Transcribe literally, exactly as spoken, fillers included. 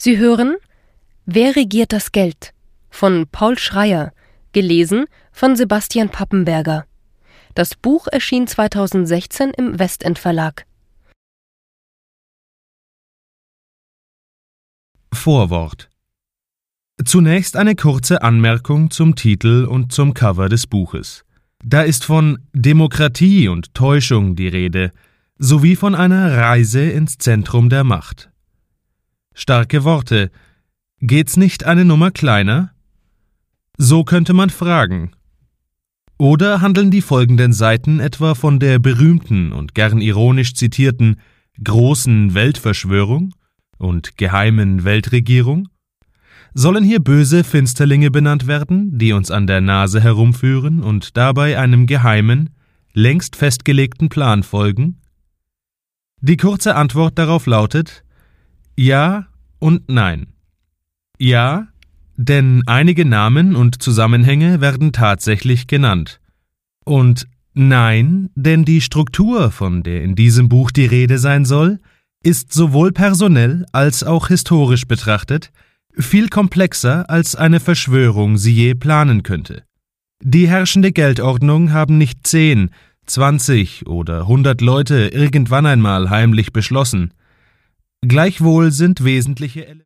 Sie hören Wer regiert das Geld? Von Paul Schreyer, gelesen von Sebastian Pappenberger. Das Buch erschien zweitausendsechzehn im Westend Verlag. Vorwort. Zunächst eine kurze Anmerkung zum Titel und zum Cover des Buches. Da ist von Demokratie und Täuschung die Rede, sowie von einer Reise ins Zentrum der Macht. Starke Worte. Geht's nicht eine Nummer kleiner? So könnte man fragen. Oder handeln die folgenden Seiten etwa von der berühmten und gern ironisch zitierten großen Weltverschwörung und geheimen Weltregierung? Sollen hier böse Finsterlinge benannt werden, die uns an der Nase herumführen und dabei einem geheimen, längst festgelegten Plan folgen? Die kurze Antwort darauf lautet: Ja und nein. Ja, denn einige Namen und Zusammenhänge werden tatsächlich genannt. Und nein, denn die Struktur, von der in diesem Buch die Rede sein soll, ist sowohl personell als auch historisch betrachtet viel komplexer, als eine Verschwörung sie je planen könnte. Die herrschende Geldordnung haben nicht zehn, zwanzig oder hundert Leute irgendwann einmal heimlich beschlossen. Gleichwohl sind wesentliche Elemente